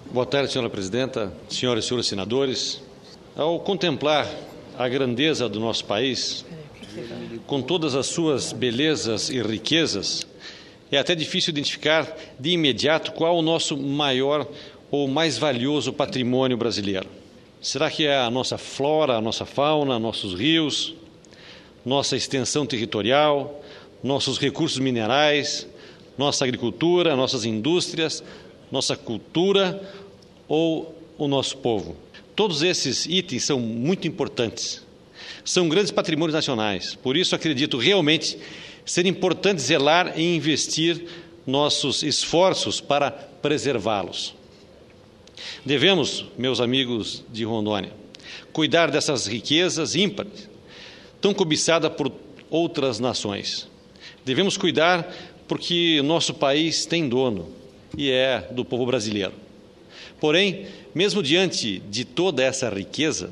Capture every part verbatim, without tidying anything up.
Boa tarde, senhora presidenta, senhoras e senhores senadores. Ao contemplar a grandeza do nosso país, com todas as suas belezas e riquezas, é até difícil identificar de imediato qual o nosso maior ou mais valioso patrimônio brasileiro. Será que é a nossa flora, a nossa fauna, nossos rios, nossa extensão territorial, nossos recursos minerais, nossa agricultura, nossas indústrias, nossa cultura ou o nosso povo? Todos esses itens são muito importantes. São grandes patrimônios nacionais. Por isso, acredito realmente ser importante zelar e investir nossos esforços para preservá-los. Devemos, meus amigos de Rondônia, cuidar dessas riquezas ímpares, tão cobiçadas por outras nações. Devemos cuidar porque nosso país tem dono e é do povo brasileiro. Porém, mesmo diante de toda essa riqueza,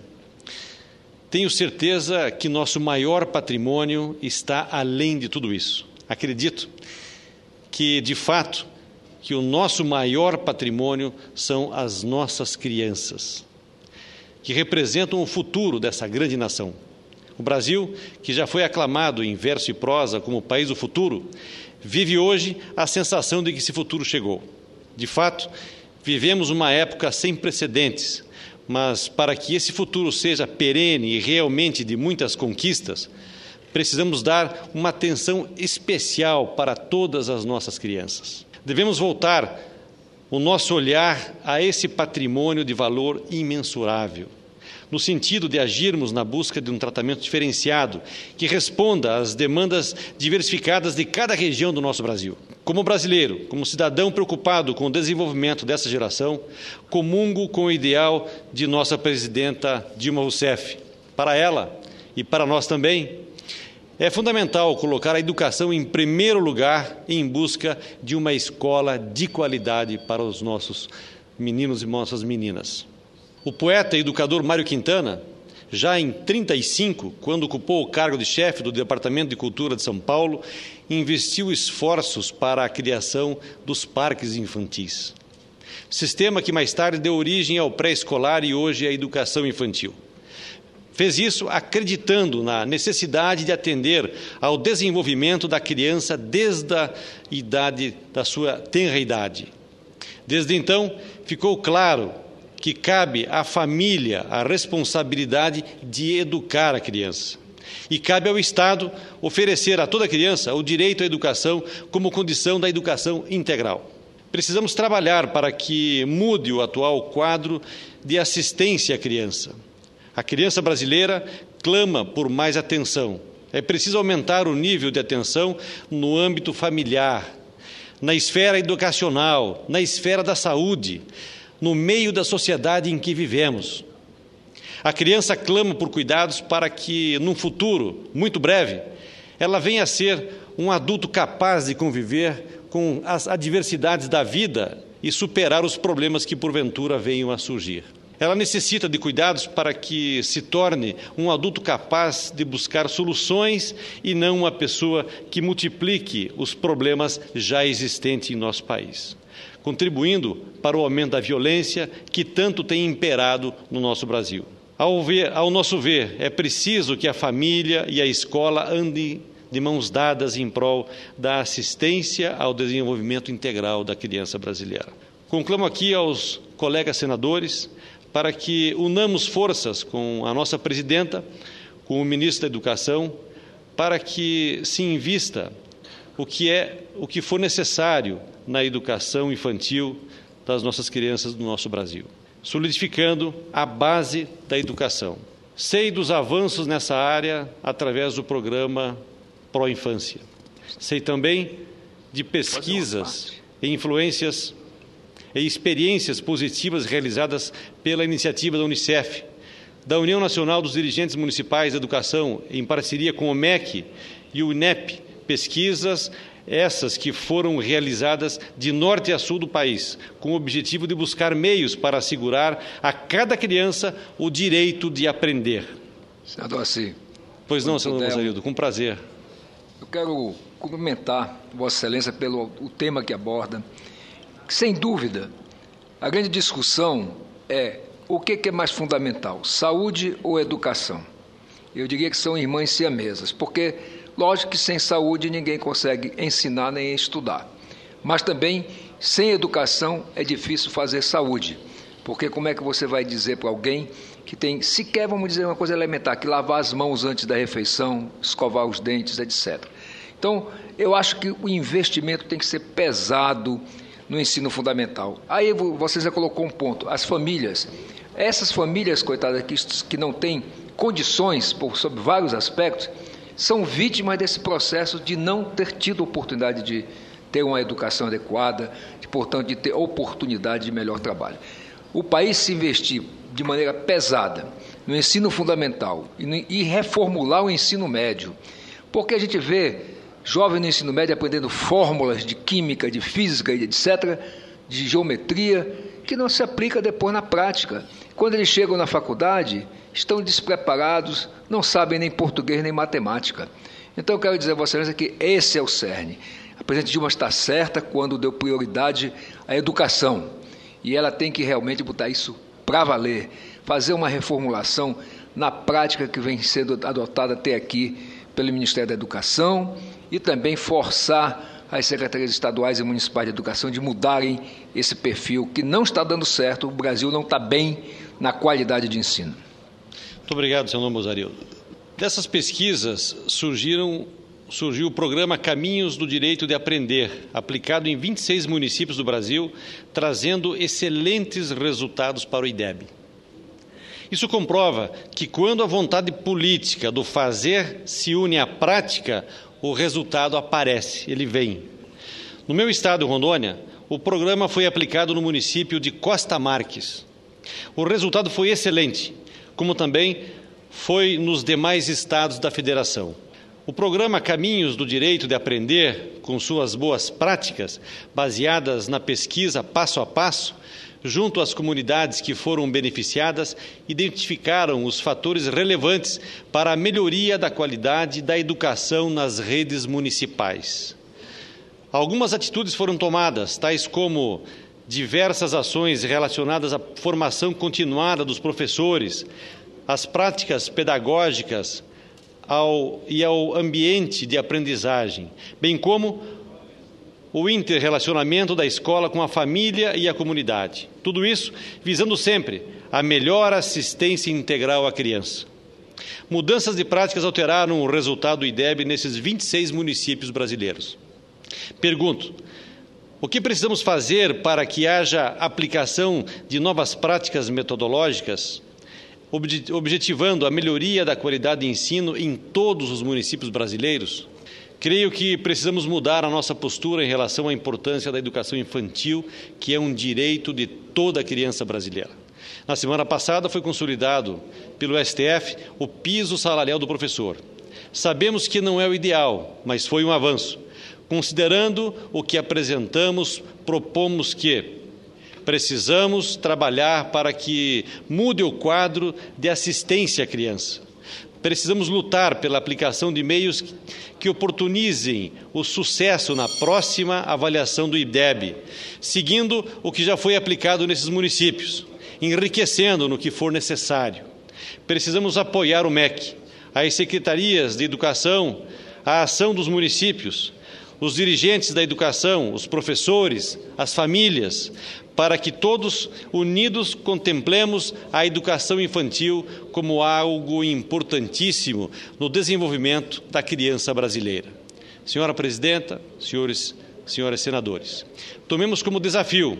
tenho certeza que nosso maior patrimônio está além de tudo isso. Acredito que, de fato, que o nosso maior patrimônio são as nossas crianças, que representam o futuro dessa grande nação. O Brasil, que já foi aclamado em verso e prosa como o país do futuro, vive hoje a sensação de que esse futuro chegou. De fato, vivemos uma época sem precedentes, mas para que esse futuro seja perene e realmente de muitas conquistas, precisamos dar uma atenção especial para todas as nossas crianças. Devemos voltar o nosso olhar a esse patrimônio de valor imensurável, no sentido de agirmos na busca de um tratamento diferenciado que responda às demandas diversificadas de cada região do nosso Brasil. Como brasileiro, como cidadão preocupado com o desenvolvimento dessa geração, comungo com o ideal de nossa presidenta Dilma Rousseff. Para ela e para nós também, é fundamental colocar a educação em primeiro lugar em busca de uma escola de qualidade para os nossos meninos e nossas meninas. O poeta e educador Mário Quintana, já em trinta e cinco, quando ocupou o cargo de chefe do Departamento de Cultura de São Paulo, investiu esforços para a criação dos parques infantis. Sistema que mais tarde deu origem ao pré-escolar e hoje à educação infantil. Fez isso acreditando na necessidade de atender ao desenvolvimento da criança desde a idade da sua tenra idade. Desde então, ficou claro que cabe à família a responsabilidade de educar a criança. E cabe ao Estado oferecer a toda criança o direito à educação como condição da educação integral. Precisamos trabalhar para que mude o atual quadro de assistência à criança. A criança brasileira clama por mais atenção. É preciso aumentar o nível de atenção no âmbito familiar, na esfera educacional, na esfera da saúde, no meio da sociedade em que vivemos. A criança clama por cuidados para que, num futuro muito breve, ela venha a ser um adulto capaz de conviver com as adversidades da vida e superar os problemas que, porventura, venham a surgir. Ela necessita de cuidados para que se torne um adulto capaz de buscar soluções e não uma pessoa que multiplique os problemas já existentes em nosso país, contribuindo para o aumento da violência que tanto tem imperado no nosso Brasil. Ao, ver, ao nosso ver, é preciso que a família e a escola andem de mãos dadas em prol da assistência ao desenvolvimento integral da criança brasileira. Conclamo aqui aos colegas senadores para que unamos forças com a nossa presidenta, com o ministro da Educação, para que se invista o que é, o que for necessário na educação infantil das nossas crianças do nosso Brasil, solidificando a base da educação. Sei dos avanços nessa área através do programa Pro Infância. Sei também de pesquisas e influências e experiências positivas realizadas pela iniciativa da Unicef, da União Nacional dos Dirigentes Municipais de Educação, em parceria com o M E C e o I N E P, pesquisas essas que foram realizadas de norte a sul do país, com o objetivo de buscar meios para assegurar a cada criança o direito de aprender. Senador Assi. Pois não, senador Mazarildo, com prazer. Eu quero cumprimentar Vossa Excelência pelo o tema que aborda, que, sem dúvida, A grande discussão é o que é mais fundamental, saúde ou educação? Eu diria que são irmãs siamesas, porque, lógico que sem saúde ninguém consegue ensinar nem estudar. Mas também, sem educação, é difícil fazer saúde, porque como é que você vai dizer para alguém que tem, sequer, vamos dizer, uma coisa elementar, que lavar as mãos antes da refeição, escovar os dentes, etcétera. Então, eu acho que o investimento tem que ser pesado no ensino fundamental. Aí você já colocou um ponto, as famílias. Essas famílias, coitadas, que, que não têm condições, por, sobre vários aspectos, são vítimas desse processo de não ter tido oportunidade de ter uma educação adequada, de, portanto, de ter oportunidade de melhor trabalho. O país se investir de maneira pesada no ensino fundamental e, no, e reformular o ensino médio, porque a gente vê jovens no ensino médio aprendendo fórmulas de química, de física, etcétera, de geometria, que não se aplica depois na prática. Quando eles chegam na faculdade, estão despreparados, não sabem nem português nem matemática. Então, eu quero dizer a Vossa Excelência que esse é o cerne. A presidente Dilma está certa quando deu prioridade à educação, e ela tem que realmente botar isso para valer, fazer uma reformulação na prática que vem sendo adotada até aqui pelo Ministério da Educação e também forçar as secretarias estaduais e municipais de educação de mudarem esse perfil que não está dando certo, o Brasil não está bem na qualidade de ensino. Muito obrigado, senador Mozarildo. Dessas pesquisas surgiram, surgiu o programa Caminhos do Direito de Aprender, aplicado em vinte e seis municípios do Brasil, trazendo excelentes resultados para o I D E B. Isso comprova que quando a vontade política do fazer se une à prática, o resultado aparece, ele vem. No meu estado, Rondônia, o programa foi aplicado no município de Costa Marques. O resultado foi excelente, como também foi nos demais estados da federação. O programa Caminhos do Direito de Aprender, com suas boas práticas, baseadas na pesquisa passo a passo, junto às comunidades que foram beneficiadas, identificaram os fatores relevantes para a melhoria da qualidade da educação nas redes municipais. Algumas atitudes foram tomadas, tais como diversas ações relacionadas à formação continuada dos professores, às práticas pedagógicas ao, e ao ambiente de aprendizagem, bem como o interrelacionamento da escola com a família e a comunidade. Tudo isso visando sempre a melhor assistência integral à criança. Mudanças de práticas alteraram o resultado do I D E B nesses vinte e seis municípios brasileiros. Pergunto, o que precisamos fazer para que haja aplicação de novas práticas metodológicas, objetivando a melhoria da qualidade de ensino em todos os municípios brasileiros? Creio que precisamos mudar a nossa postura em relação à importância da educação infantil, que é um direito de toda criança brasileira. Na semana passada foi consolidado pelo S T F o piso salarial do professor. Sabemos que não é o ideal, mas foi um avanço. Considerando o que apresentamos, propomos que precisamos trabalhar para que mude o quadro de assistência à criança. Precisamos lutar pela aplicação de meios que oportunizem o sucesso na próxima avaliação do I D E B, seguindo o que já foi aplicado nesses municípios, enriquecendo no que for necessário. Precisamos apoiar o M E C, as secretarias de educação, a ação dos municípios, os dirigentes da educação, os professores, as famílias, para que todos unidos contemplemos a educação infantil como algo importantíssimo no desenvolvimento da criança brasileira. Senhora Presidenta, senhores, senhoras senadores, tomemos como desafio,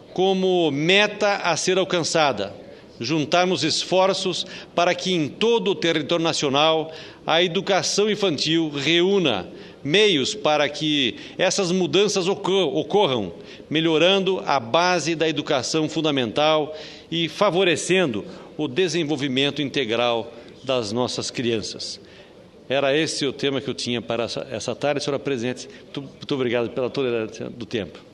como meta a ser alcançada, juntarmos esforços para que em todo o território nacional a educação infantil reúna meios para que essas mudanças ocorram, melhorando a base da educação fundamental e favorecendo o desenvolvimento integral das nossas crianças. Era esse o tema que eu tinha para essa tarde, senhora Presidente. Muito, muito obrigado pela tolerância do tempo.